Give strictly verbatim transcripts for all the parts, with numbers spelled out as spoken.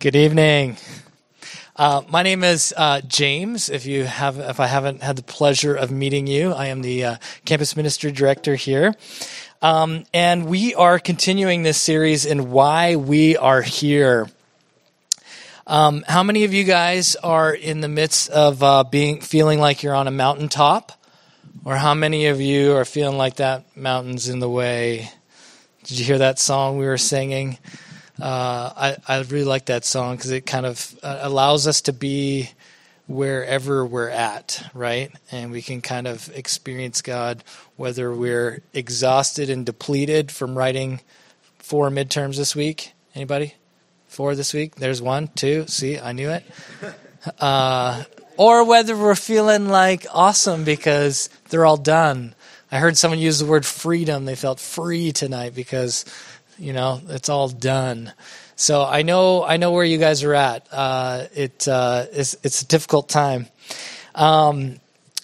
Good evening. Uh, my name is uh, James. If you have, if I haven't had the pleasure of meeting you, I am the uh, campus ministry director here, um, and we are continuing this series in why we are here. Um, how many of you guys are in the midst of uh, being feeling like you're on a mountaintop, or how many of you are feeling like that mountain's in the way? Did you hear that song we were singing? Uh, I, I really like that song because it kind of uh, allows us to be wherever we're at, right? And we can kind of experience God, whether we're exhausted and depleted from writing four midterms this week. Anybody? Four this week? There's one, two. See, I knew it. Uh, or whether we're feeling like awesome because they're all done. I heard someone use the word freedom. They felt free tonight because, you know, it's all done. So I know, I know where you guys are at. Uh, it, uh, it's, it's a difficult time. Um,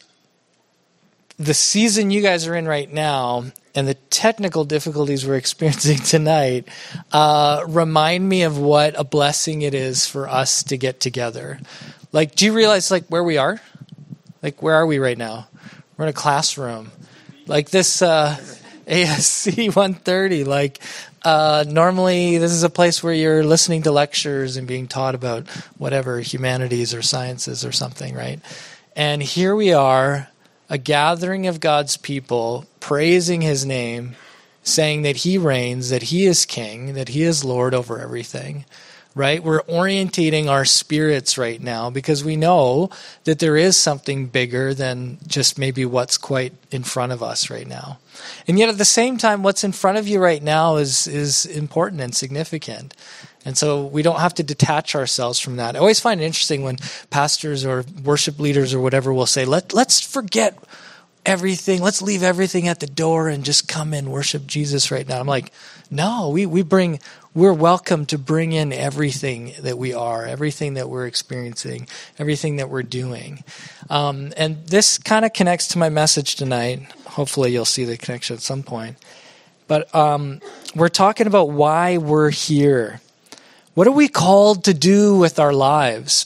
the season you guys are in right now and the technical difficulties we're experiencing tonight uh, remind me of what a blessing it is for us to get together. Like, do you realize, like, where we are? Like, where are we right now? We're in a classroom. Like this uh, A S C one thirty, like, Uh, normally, this is a place where you're listening to lectures and being taught about whatever, humanities or sciences or something, right? And here we are, a gathering of God's people, praising his name, saying that he reigns, that he is king, that he is Lord over everything, right? We're orientating our spirits right now because we know that there is something bigger than just maybe what's quite in front of us right now. And yet at the same time, what's in front of you right now is is important and significant. And so we don't have to detach ourselves from that. I always find it interesting when pastors or worship leaders or whatever will say, Let, let's forget everything. Let's leave everything at the door and just come and worship Jesus right now. I'm like, no, we, we bring, we're welcome to bring in everything that we are, everything that we're experiencing, everything that we're doing. Um, and this kind of connects to my message tonight. Hopefully you'll see the connection at some point. But um, we're talking about why we're here. What are we called to do with our lives?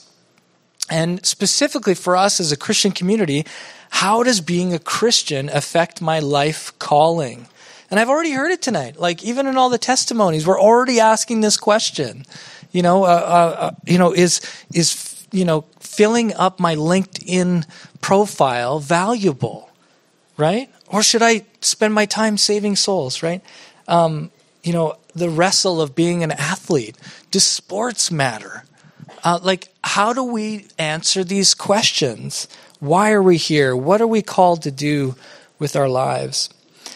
And specifically for us as a Christian community, how does being a Christian affect my life calling? And I've already heard it tonight. Like, even in all the testimonies, we're already asking this question. You know, uh, uh, you know, is is you know filling up my LinkedIn profile valuable, right? Or should I spend my time saving souls, right? Um, you know, the wrestle of being an athlete. Does sports matter? Uh, like, how do we answer these questions? Why are we here? What are we called to do with our lives?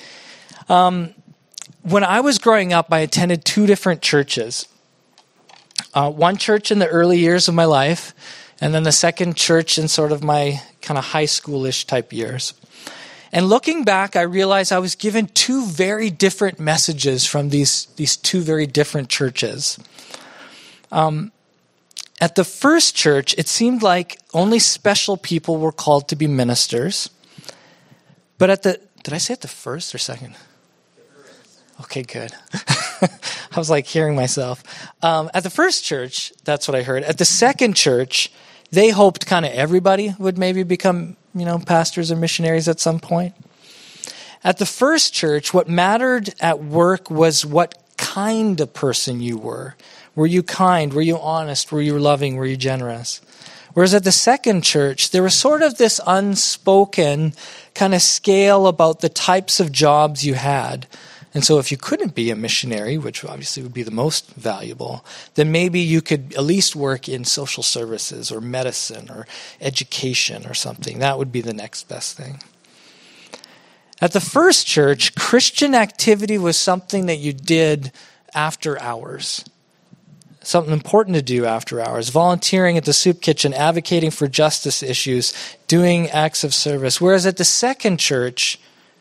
Um, when I was growing up, I attended two different churches. Uh, one church in the early years of my life, and then the second church in sort of my kind of high schoolish type years. And looking back, I realized I was given two very different messages from these, these two very different churches. Um, at the first church, it seemed like only special people were called to be ministers. But at the, did I say at the first or second? Okay, good. I was like hearing myself. Um, at the first church, that's what I heard. At the second church, they hoped kind of everybody would maybe become, you know, pastors or missionaries at some point. At the first church, what mattered at work was what kind of person you were. Were you kind? Were you honest? Were you loving? Were you generous? Whereas at the second church, there was sort of this unspoken kind of scale about the types of jobs you had. And so if you couldn't be a missionary, which obviously would be the most valuable, then maybe you could at least work in social services or medicine or education or something. That would be the next best thing. At the first church, Christian activity was something that you did after hours. Something important to do after hours. Volunteering at the soup kitchen, advocating for justice issues, doing acts of service. Whereas at the second church,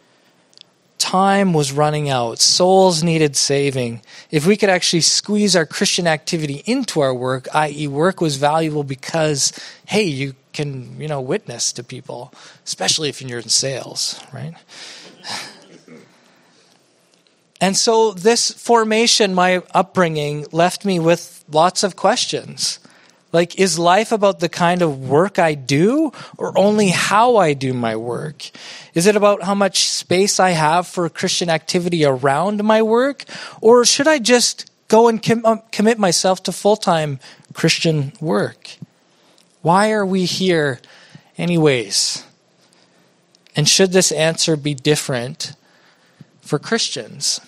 time was running out. Souls needed saving. If we could actually squeeze our Christian activity into our work, that is work was valuable because, hey, you can, you know, witness to people, especially if you're in sales, right? And so this formation, my upbringing, left me with lots of questions. Like, is life about the kind of work I do or only how I do my work? Is it about how much space I have for Christian activity around my work? Or should I just go and com- commit myself to full-time Christian work? Why are we here anyways? And should this answer be different for Christians?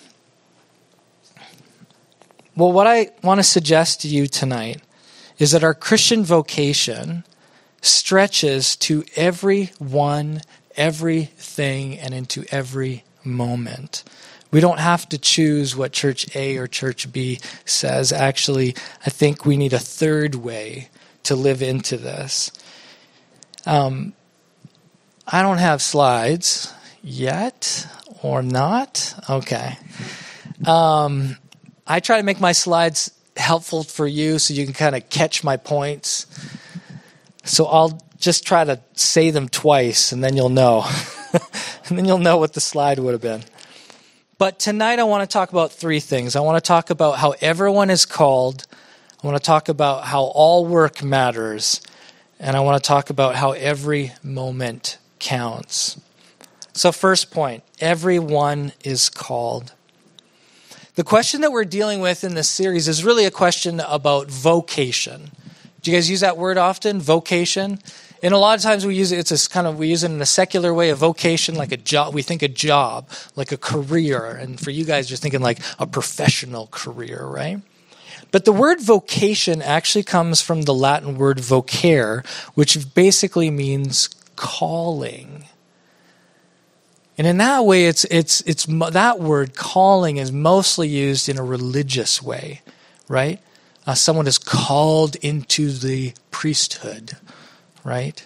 Well, what I want to suggest to you tonight is that our Christian vocation stretches to everyone, everything, and into every moment. We don't have to choose what Church A or Church B says. Actually, I think we need a third way to live into this. Um, I don't have slides yet, or not. Okay. Um, I try to make my slides helpful for you so you can kind of catch my points. So I'll just try to say them twice and then you'll know. And then you'll know what the slide would have been. But tonight I want to talk about three things. I want to talk about how everyone is called. I want to talk about how all work matters. And I want to talk about how every moment counts. So first point, everyone is called. The question that we're dealing with in this series is really a question about vocation. Do you guys use that word often? Vocation? And a lot of times we use it, it's a kind of, we use it in a secular way, a vocation, like a job. We think a job, like a career. And for you guys, you're thinking like a professional career, right? But the word vocation actually comes from the Latin word vocare, which basically means calling. And in that way, it's it's it's that word calling is mostly used in a religious way, right? Uh, someone is called into the priesthood, right?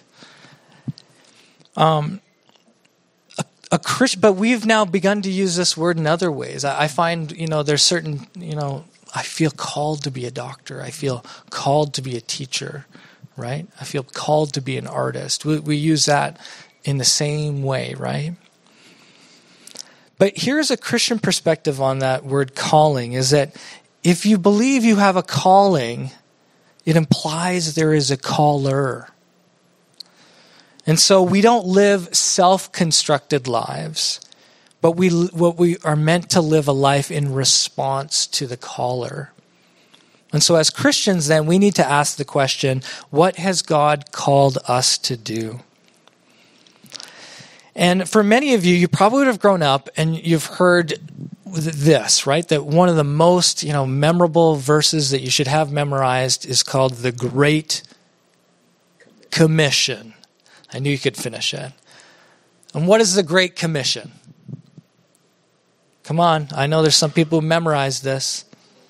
Um, a, a Christ, but we've now begun to use this word in other ways. I, I find, you know, there's certain, you know, I feel called to be a doctor. I feel called to be a teacher, right? I feel called to be an artist. We, we use that in the same way, right? But here's a Christian perspective on that word calling, is that if you believe you have a calling, it implies there is a caller. And so we don't live self-constructed lives, but we what we are meant to live a life in response to the caller. And so as Christians then, we need to ask the question, what has God called us to do? And for many of you, you probably would have grown up and you've heard this, right? That one of the most, you know, memorable verses that you should have memorized is called the Great Commission. I knew you could finish it. And what is the Great Commission? Come on, I know there's some people who memorized this.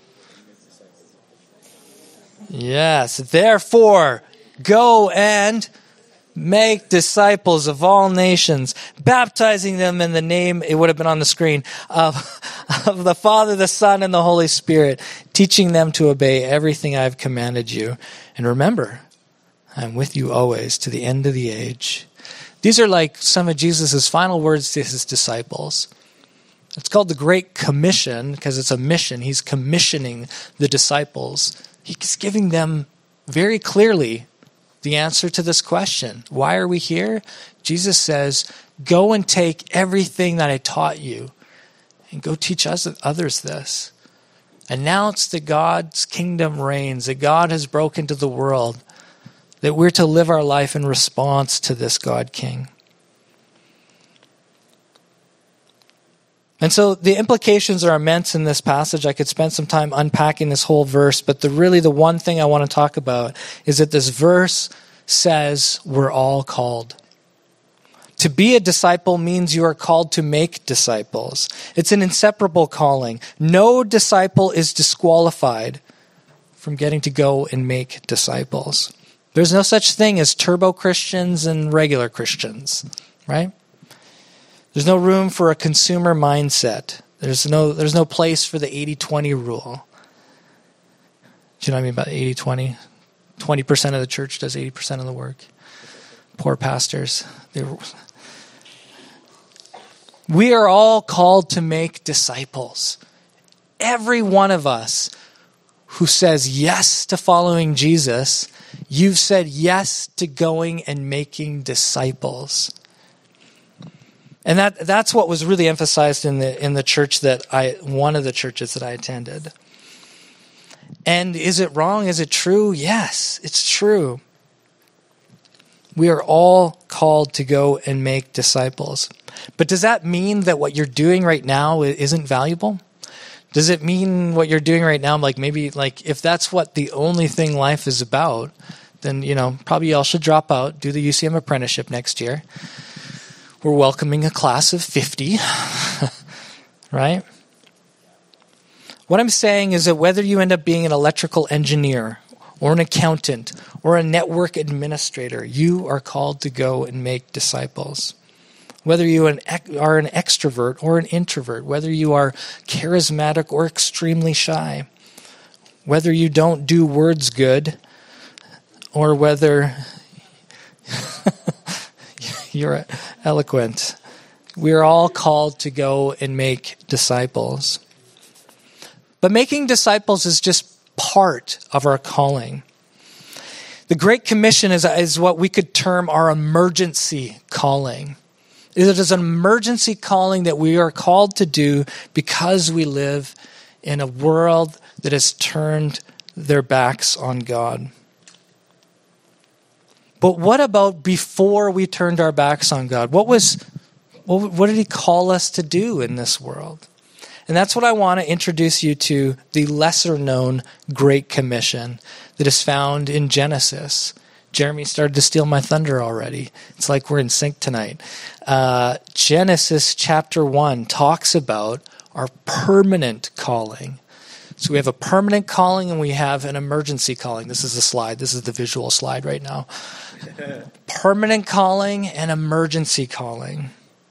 Yes, therefore, go and make disciples of all nations, baptizing them in the name, it would have been on the screen, of, of the Father, the Son, and the Holy Spirit, teaching them to obey everything I have commanded you. And remember, I'm with you always to the end of the age. These are like some of Jesus' final words to his disciples. It's called the Great Commission because it's a mission. He's commissioning the disciples. He's giving them very clearly the answer to this question. Why are we here? Jesus says, go and take everything that I taught you and go teach others this. Announce that God's kingdom reigns, that God has broken into the world, that we're to live our life in response to this God King. And so the implications are immense in this passage. I could spend some time unpacking this whole verse, but the really the one thing I want to talk about is that this verse says we're all called. To be a disciple means you are called to make disciples. It's an inseparable calling. No disciple is disqualified from getting to go and make disciples. There's no such thing as turbo Christians and regular Christians, right? There's no room for a consumer mindset. There's no there's no place for the eighty twenty rule. Do you know what I mean about eighty twenty? twenty percent of the church does eighty percent of the work. Poor pastors. They're... We are all called to make disciples. Every one of us who says yes to following Jesus, you've said yes to going and making disciples. And that that's what was really emphasized in the in the church that I one of the churches that I attended. And is it wrong? Is it true? Yes, it's true. We are all called to go and make disciples. But does that mean that what you're doing right now isn't valuable? Does it mean what you're doing right now, like maybe like if that's what the only thing life is about, then, you know, probably y'all should drop out, do the U C M apprenticeship next year. We're welcoming a class of fifty, right? What I'm saying is that whether you end up being an electrical engineer or an accountant or a network administrator, you are called to go and make disciples. Whether you are an extrovert or an introvert, whether you are charismatic or extremely shy, whether you don't do words good, or whether you're eloquent, we are all called to go and make disciples. But making disciples is just part of our calling. The Great Commission is, is what we could term our emergency calling. It is an emergency calling that we are called to do because we live in a world that has turned their backs on God. But what about before we turned our backs on God? What was, what did he call us to do in this world? And that's what I want to introduce you to, the lesser-known Great Commission that is found in Genesis. Jeremy started to steal my thunder already. It's like we're in sync tonight. Uh, Genesis chapter one talks about our permanent calling. So we have a permanent calling and we have an emergency calling. This is the slide. This is the visual slide right now. Permanent calling and emergency calling.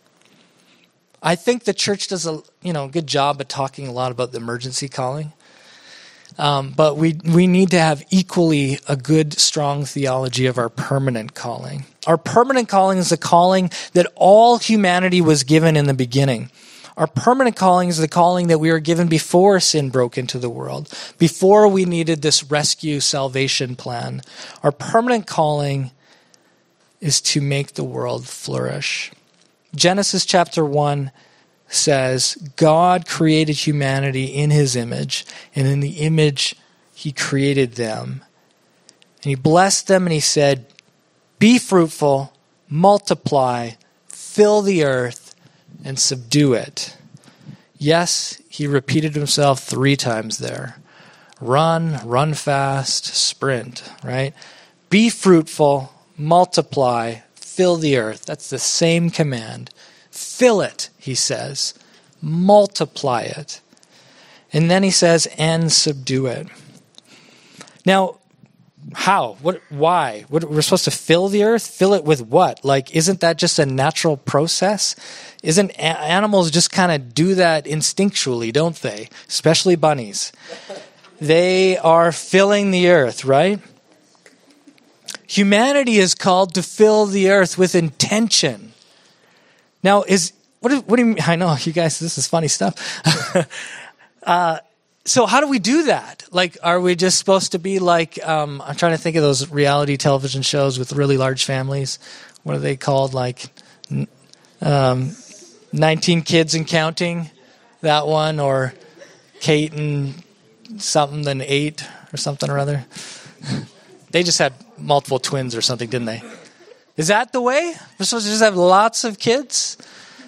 I think the church does a you know good job at talking a lot about the emergency calling, um, but we we need to have equally a good, strong theology of our permanent calling. Our permanent calling is the calling that all humanity was given in the beginning. Our permanent calling is the calling that we were given before sin broke into the world, before we needed this rescue salvation plan. Our permanent calling is to make the world flourish. Genesis chapter one says, God created humanity in his image, and in the image he created them. And he blessed them and he said, be fruitful, multiply, fill the earth, and subdue it. Yes, he repeated himself three times there. Run, run fast, sprint, right? Be fruitful, multiply, fill the earth. That's the same command. Fill it, he says. Multiply it. And then he says, and subdue it. Now, how? What? Why? What, we're supposed to fill the earth? Fill it with what? Like, isn't that just a natural process? Isn't a- animals just kind of do that instinctually, don't they? Especially bunnies. They are filling the earth, right? Humanity is called to fill the earth with intention. Now, is what do, what do you mean? I know, you guys, this is funny stuff. uh, so how do we do that? Like, are we just supposed to be like, um, I'm trying to think of those reality television shows with really large families. What are they called? Like um, nineteen Kids and Counting, that one, or Kate and something, then eight or something or other. They just had multiple twins or something, didn't they? Is that the way? We're supposed to just have lots of kids?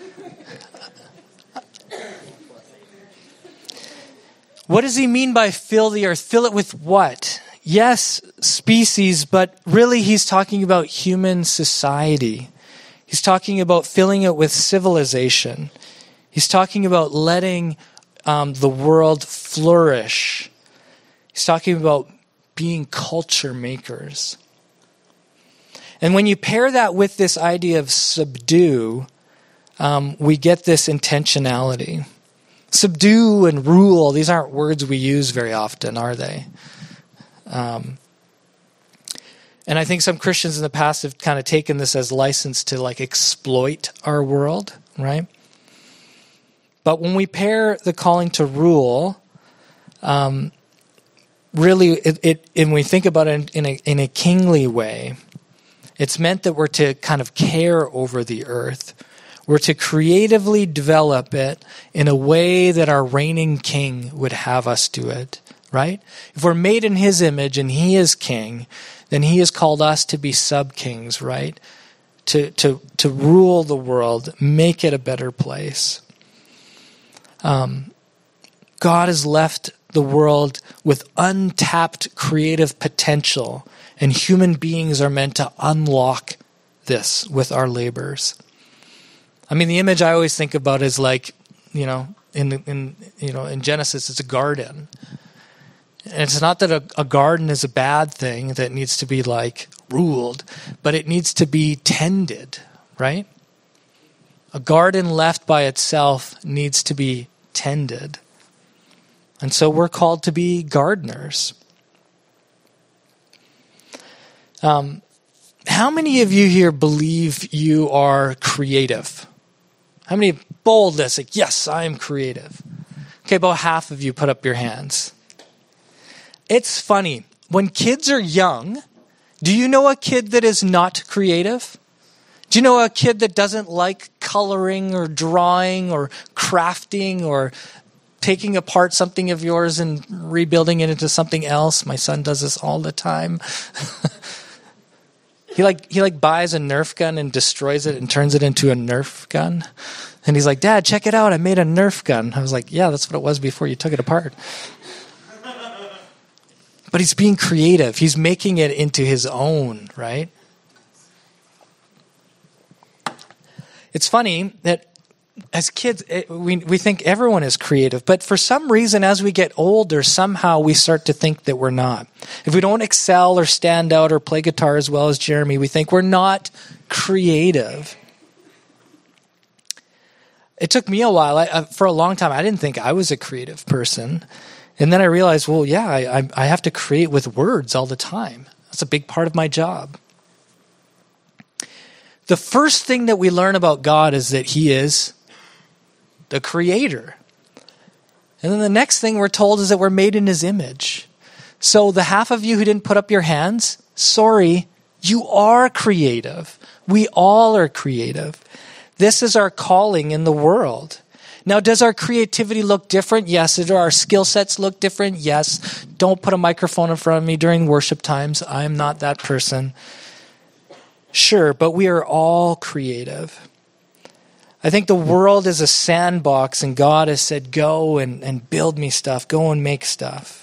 What does he mean by fill the earth? Fill it with what? Yes, species, but really he's talking about human society. He's talking about filling it with civilization. He's talking about letting um, the world flourish. He's talking about being culture makers. And when you pair that with this idea of subdue, um, we get this intentionality. Subdue and rule, these aren't words we use very often, are they? Um, and I think some Christians in the past have kind of taken this as license to like exploit our world, right? But when we pair the calling to rule, um, really, it, it, and we think about it in a, in a kingly way, it's meant that we're to kind of care over the earth. We're to creatively develop it in a way that our reigning king would have us do it, right? If we're made in his image and he is king, then he has called us to be sub-kings, right? To, to, to rule the world, make it a better place. Um, God has left the world with untapped creative potential, and human beings are meant to unlock this with our labors. I mean, the image I always think about is like, you know, in in you know in Genesis, it's a garden, and it's not that a, a garden is a bad thing that needs to be like ruled, but it needs to be tended, right? A garden left by itself needs to be tended. And so we're called to be gardeners. Um, how many of you here believe you are creative? How many boldness, like, yes, I am creative? Okay, about half of you put up your hands. It's funny. When kids are young, do you know a kid that is not creative? Do you know a kid that doesn't like coloring or drawing or crafting or taking apart something of yours and rebuilding it into something else? My son does this all the time. he like he like buys a Nerf gun and destroys it and turns it into a Nerf gun. And he's like, "Dad, check it out. I made a Nerf gun." I was like, "Yeah, that's what it was before you took it apart." But he's being creative. He's making it into his own, right? It's funny that as kids, it, we we think everyone is creative, but for some reason, as we get older, somehow we start to think that we're not. If we don't excel or stand out or play guitar as well as Jeremy, we think we're not creative. It took me a while. I, I, for a long time, I didn't think I was a creative person. And then I realized, well, yeah, I, I, I have to create with words all the time. That's a big part of my job. The first thing that we learn about God is that he is the creator. And then the next thing we're told is that we're made in his image. So the half of you who didn't put up your hands, sorry, you are creative. We all are creative. This is our calling in the world. Now, does our creativity look different? Yes. Do our skill sets look different? Yes. Don't put a microphone in front of me during worship times. I'm not that person. Sure, but we are all creative. I think the world is a sandbox, and God has said, go and, and build me stuff. Go and make stuff.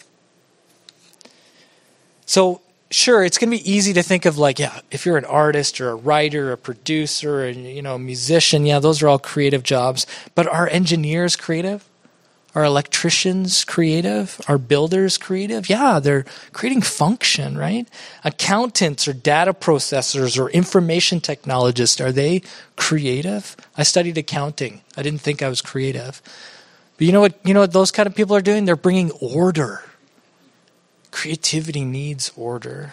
So, sure, it's going to be easy to think of like, yeah, if you're an artist or a writer or a producer or, you know, a musician, yeah, those are all creative jobs. But are engineers creative? Are electricians creative? Are builders creative? Yeah, they're creating function, right? Accountants or data processors or information technologists, are they creative? I studied accounting. I didn't think I was creative. But you know what, you know what those kind of people are doing? They're bringing order. Creativity needs order.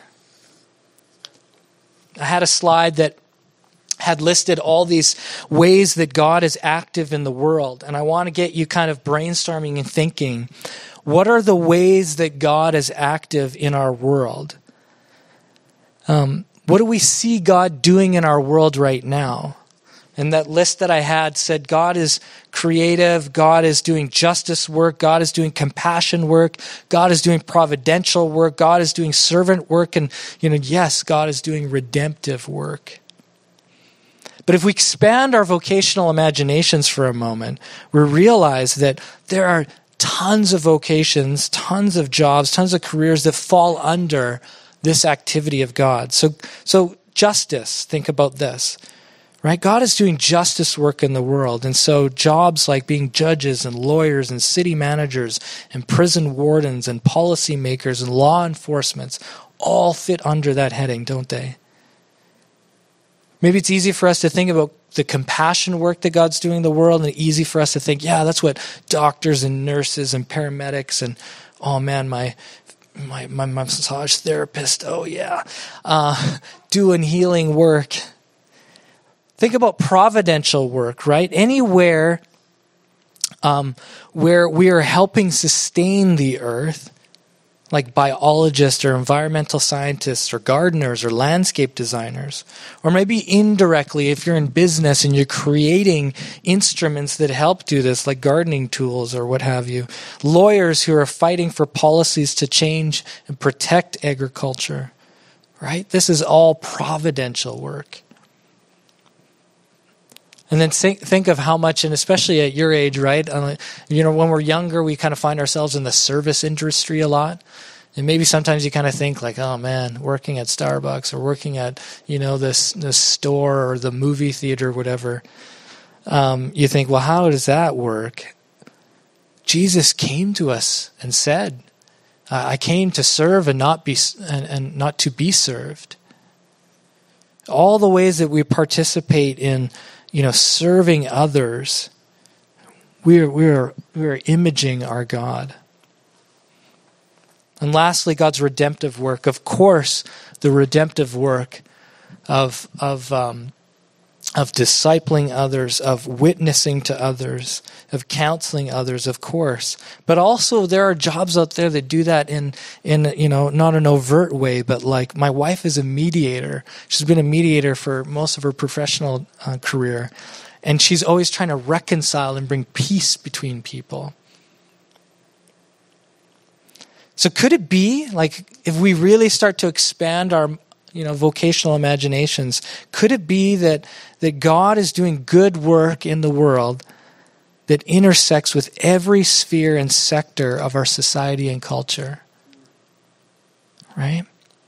I had a slide that had listed all these ways that God is active in the world. And I want to get you kind of brainstorming and thinking, what are the ways that God is active in our world? Um, what do we see God doing in our world right now? And that list that I had said God is creative, God is doing justice work, God is doing compassion work, God is doing providential work, God is doing servant work, and you know, yes, God is doing redemptive work. But if we expand our vocational imaginations for a moment, we realize that there are tons of vocations, tons of jobs, tons of careers that fall under this activity of God. So, so justice, think about this, right? God is doing justice work in the world. And so jobs like being judges and lawyers and city managers and prison wardens and policymakers and law enforcement all fit under that heading, don't they? Maybe it's easy for us to think about the compassion work that God's doing in the world, and easy for us to think, yeah, that's what doctors and nurses and paramedics and, oh man, my my my, my massage therapist, oh yeah, uh, doing healing work. Think about providential work, right? Anywhere um, where we are helping sustain the earth, like biologists or environmental scientists or gardeners or landscape designers. Or maybe indirectly, if you're in business and you're creating instruments that help do this, like gardening tools or what have you. Lawyers who are fighting for policies to change and protect agriculture, right? This is all providential work. And then think, think of how much, and especially at your age, right? You know, when we're younger, we kind of find ourselves in the service industry a lot. And maybe sometimes you kind of think like, oh man, working at Starbucks or working at, you know, this, this store or the movie theater, whatever. Um, you think, well, how does that work? Jesus came to us and said, I came to serve and not be, and, and not to be served. All the ways that we participate in, you know, serving others, we're, we're, we're imaging our God. And lastly, God's redemptive work. Of course, the redemptive work of, of, um, of discipling others, of witnessing to others, of counseling others, of course. But also there are jobs out there that do that in, in, you know, not an overt way, but like my wife is a mediator. She's been a mediator for most of her professional uh, career. And she's always trying to reconcile and bring peace between people. So could it be, like, if we really start to expand our, you know, vocational imaginations, could it be that, that God is doing good work in the world that intersects with every sphere and sector of our society and culture? Right?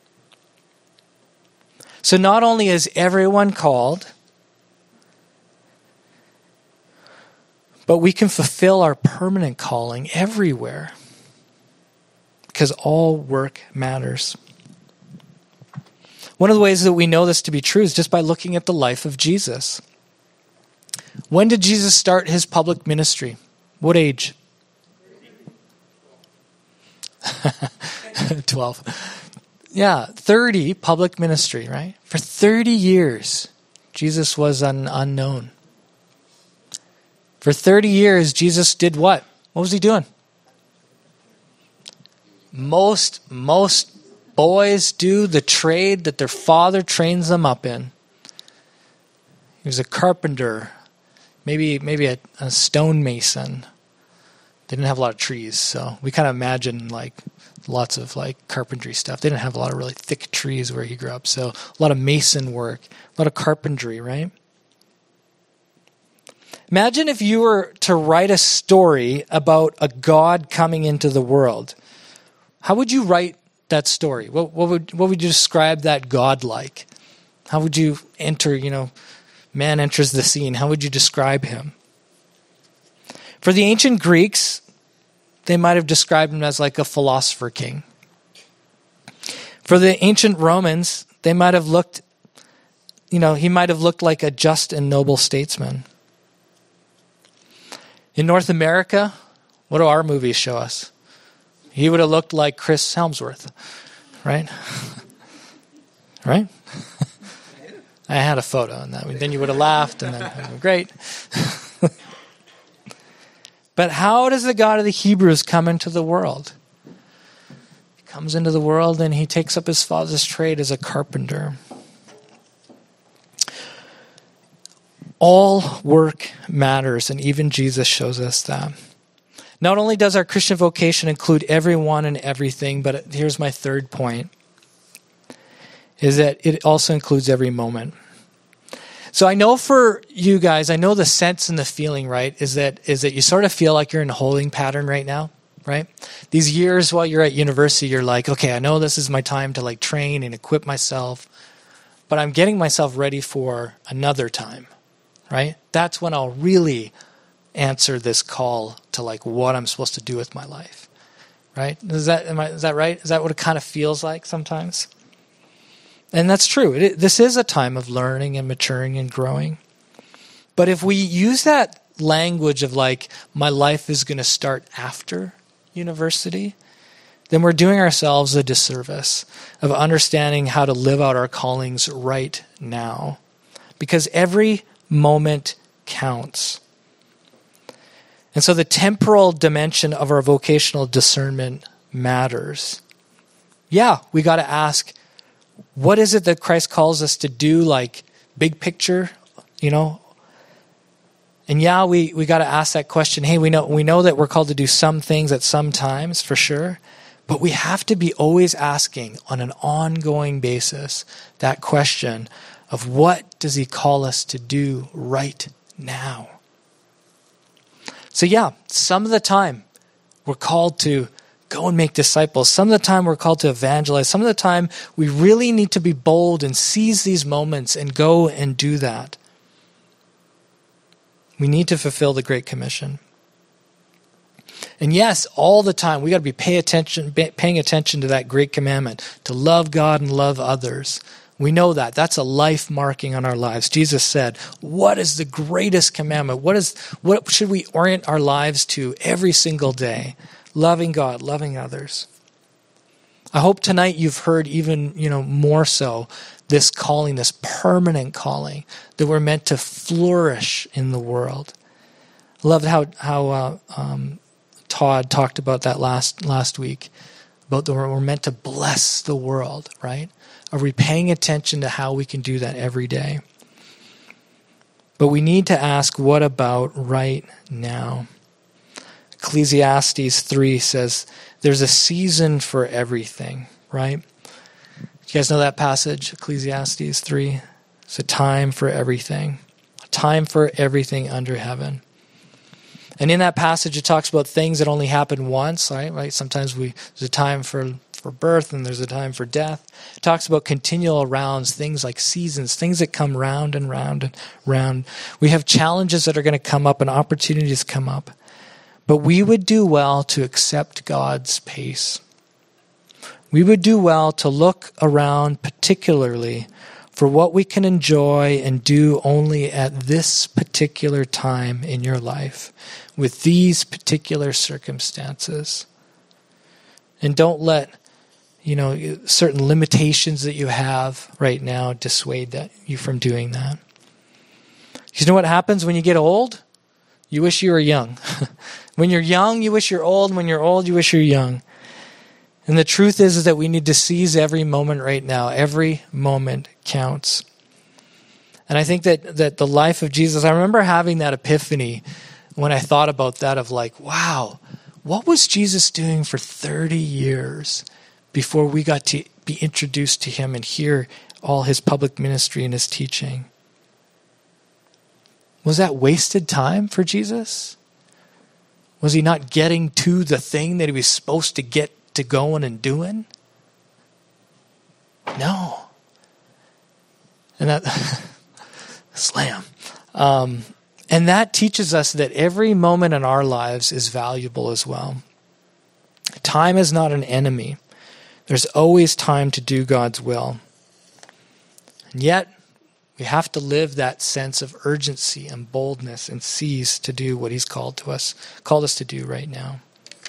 So not only is everyone called, but we can fulfill our permanent calling everywhere. Because all work matters. One of the ways that we know this to be true is just by looking at the life of Jesus. When did Jesus start his public ministry? What age? twelve. Yeah, thirty, public ministry, right? For thirty years, Jesus was un- unknown. For thirty years, Jesus did what? What was he doing? Most, most boys do the trade that their father trains them up in. He was a carpenter, maybe maybe a, a stonemason. They didn't have a lot of trees, so we kind of imagine like lots of like carpentry stuff. They didn't have a lot of really thick trees where he grew up, so a lot of mason work, a lot of carpentry, right? Imagine if you were to write a story about a God coming into the world. How would you write that story? What, what would what would you describe that God like? How would you enter, you know, man enters the scene. How would you describe him? For the ancient Greeks, they might have described him as like a philosopher king. For the ancient Romans, they might have looked, you know, he might have looked like a just and noble statesman. In North America, what do our movies show us? He would have looked like Chris Helmsworth, right? Right? I had a photo on that. Then you would have laughed, and then great. But how does the God of the Hebrews come into the world? He comes into the world and he takes up his father's trade as a carpenter. All work matters, and even Jesus shows us that. Not only does our Christian vocation include everyone and everything, but here's my third point, is that it also includes every moment. So I know for you guys, I know the sense and the feeling, right, is that is that you sort of feel like you're in a holding pattern right now, right? These years while you're at university, you're like, okay, I know this is my time to like train and equip myself, but I'm getting myself ready for another time, right? That's when I'll really answer this call to like what I'm supposed to do with my life, right? Is that am I, is that right? Is that what it kind of feels like sometimes? And that's true. It, this is a time of learning and maturing and growing. But if we use that language of like my life is going to start after university, then we're doing ourselves a disservice of understanding how to live out our callings right now, because every moment counts. And so the temporal dimension of our vocational discernment matters. Yeah, we got to ask, what is it that Christ calls us to do, like big picture, you know? And yeah, we, we got to ask that question. Hey, we know we know that we're called to do some things at some times, for sure. But we have to be always asking on an ongoing basis that question of what does he call us to do right now? So yeah, some of the time we're called to go and make disciples. Some of the time we're called to evangelize. Some of the time we really need to be bold and seize these moments and go and do that. We need to fulfill the Great Commission. And yes, all the time, we got to be pay attention, paying attention to that great commandment, to love God and love others. We know that. That's a life marking on our lives. Jesus said, what is the greatest commandment? What is what should we orient our lives to every single day? Loving God, loving others. I hope tonight you've heard even, you know, more so this calling, this permanent calling, that we're meant to flourish in the world. I loved how how uh, um, Todd talked about that last last week, about the we're meant to bless the world, right? Are we paying attention to how we can do that every day? But we need to ask, what about right now? Ecclesiastes three says, there's a season for everything, right? You guys know that passage, Ecclesiastes three? It's a time for everything. A time for everything under heaven. And in that passage, it talks about things that only happen once, right? right? Sometimes we there's a time for, for birth and there's a time for death. It talks about continual rounds, things like seasons, things that come round and round and round. We have challenges that are going to come up and opportunities come up. But we would do well to accept God's pace. We would do well to look around particularly for what we can enjoy and do only at this particular time in your life, with these particular circumstances. And don't let, you know, certain limitations that you have right now dissuade that, you from doing that. You know what happens when you get old? You wish you were young. When you're young, you wish you're old. When you're old, you wish you're young. And the truth is, is that we need to seize every moment right now. Every moment counts. And I think that, that the life of Jesus, I remember having that epiphany when I thought about that of like, wow, what was Jesus doing for thirty years before we got to be introduced to him and hear all his public ministry and his teaching? Was that wasted time for Jesus? Was he not getting to the thing that he was supposed to get to going and doing? No. And that, slam. Um, and that teaches us that every moment in our lives is valuable as well. Time is not an enemy. There's always time to do God's will. And yet, we have to live that sense of urgency and boldness and seize to do what he's called to us, called us to do right now.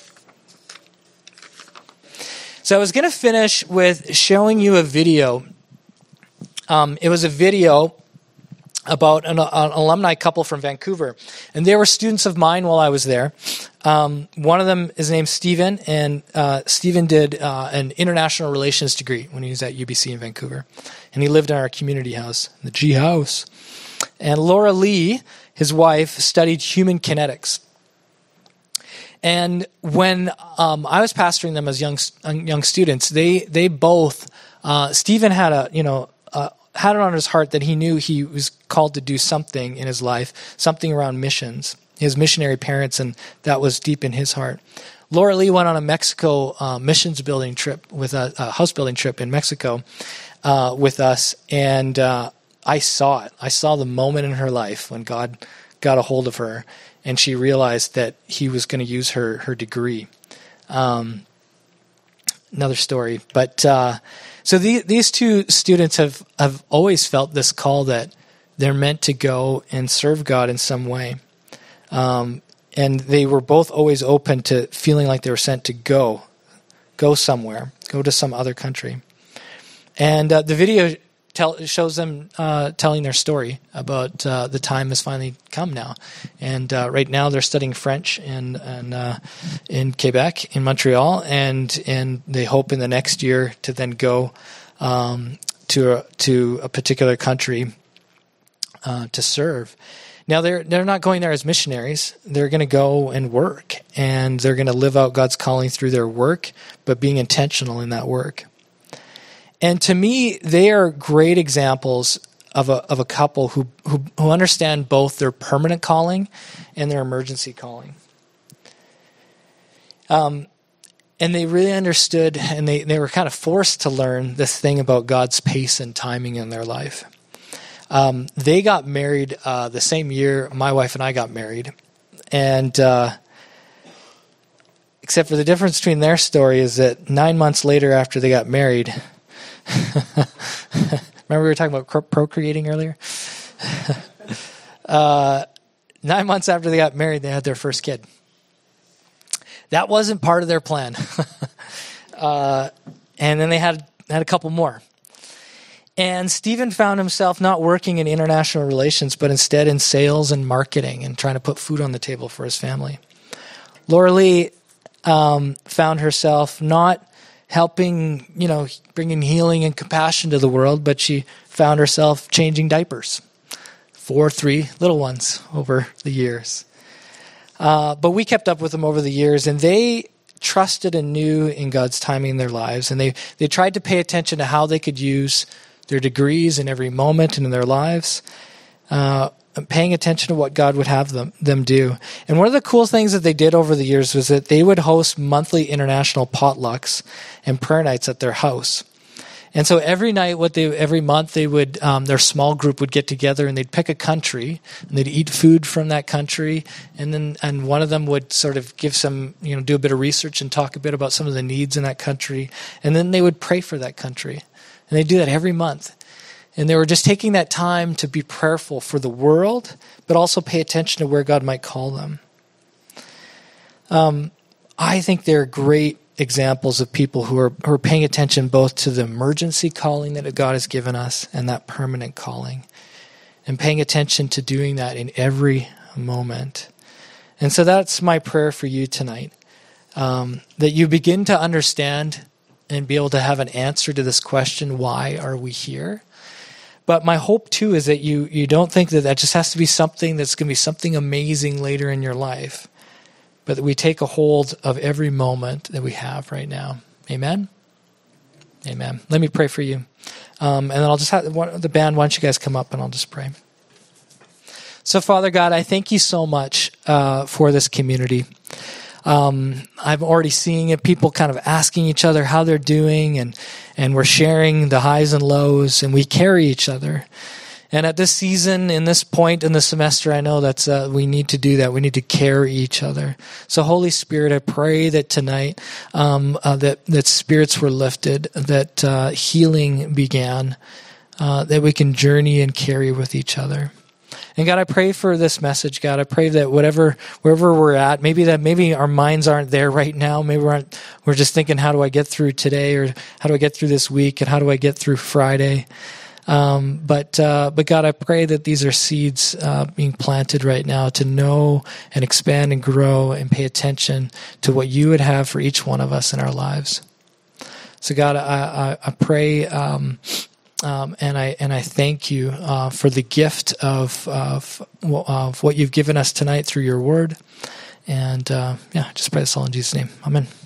So I was going to finish with showing you a video. Um, it was a video about an, an alumni couple from Vancouver. And they were students of mine while I was there. Um, one of them is named Stephen, and uh, Stephen did uh, an international relations degree when he was at U B C in Vancouver. And he lived in our community house, the G House. And Laura Lee, his wife, studied human kinetics. And when um, I was pastoring them as young young students, they they both, uh, Stephen had a, you know, uh, had it on his heart that he knew he was called to do something in his life, something around missions. His missionary parents, and that was deep in his heart. Laura Lee went on a Mexico uh, missions building trip, with a, a house building trip in Mexico uh, with us, and uh, I saw it. I saw the moment in her life when God got a hold of her, and she realized that he was going to use her her degree. Um, another story, but uh, so the, these two students have have always felt this call that they're meant to go and serve God in some way. Um, and they were both always open to feeling like they were sent to go, go somewhere, go to some other country. And uh, the video tell, shows them uh, telling their story about uh, the time has finally come now. And uh, right now they're studying French in in, uh, in Quebec, in Montreal, and and they hope in the next year to then go um, to a, to a particular country uh, to serve. Now they're they're not going there as missionaries. They're going to go and work, and they're going to live out God's calling through their work, but being intentional in that work. And to me, they are great examples of a of a couple who, who who understand both their permanent calling and their emergency calling. Um, and they really understood, and they, they were kind of forced to learn this thing about God's pace and timing in their life. Um, they got married uh, the same year my wife and I got married, and uh, except for the difference between their story is that nine months later after they got married. Remember we were talking about procreating earlier? uh, nine months after they got married, they had their first kid. That wasn't part of their plan. uh, and then they had had a couple more. And Stephen found himself not working in international relations, but instead in sales and marketing and trying to put food on the table for his family. Laura Lee um, found herself not helping, you know, bringing healing and compassion to the world, but she found herself changing diapers for three little ones over the years. Uh, but we kept up with them over the years, and they trusted and knew in God's timing in their lives, and they, they tried to pay attention to how they could use their degrees in every moment and in their lives, uh, paying attention to what God would have them, them do. And one of the cool things that they did over the years was that they would host monthly international potlucks and prayer nights at their house. And so every night, what they every month, they would um, their small group would get together and they'd pick a country and they'd eat food from that country, and then and one of them would sort of give some, you know, do a bit of research and talk a bit about some of the needs in that country, and then they would pray for that country, and they do that every month. And they were just taking that time to be prayerful for the world, but also pay attention to where God might call them. Um, I think they're great examples of people who are, who are paying attention both to the emergency calling that God has given us and that permanent calling, and paying attention to doing that in every moment. And so that's my prayer for you tonight, um, that you begin to understand and be able to have an answer to this question, why are we here? But my hope, too, is that you you don't think that that just has to be something that's going to be something amazing later in your life, but that we take a hold of every moment that we have right now. Amen? Amen. Let me pray for you. Um, and then I'll just have the band, why don't you guys come up and I'll just pray. So, Father God, I thank you so much uh, for this community. Um, I'm already seeing it, people kind of asking each other how they're doing, and, and we're sharing the highs and lows, and we carry each other. And at this season, in this point in the semester, I know that's uh, we need to do that. We need to carry each other. So, Holy Spirit, I pray that tonight um, uh, that that spirits were lifted, that uh, healing began, uh, that we can journey and carry with each other. And God, I pray for this message, God. I pray that whatever, wherever we're at, maybe that maybe our minds aren't there right now. Maybe we're, aren't, we're just thinking, how do I get through today, or how do I get through this week, and how do I get through Friday? Um, but uh, but God, I pray that these are seeds uh, being planted right now to know and expand and grow and pay attention to what you would have for each one of us in our lives. So God, I, I, I pray. Um, Um, and I and I thank you uh, for the gift of, of of what you've given us tonight through your word. And uh, yeah, just pray this all in Jesus' name. Amen.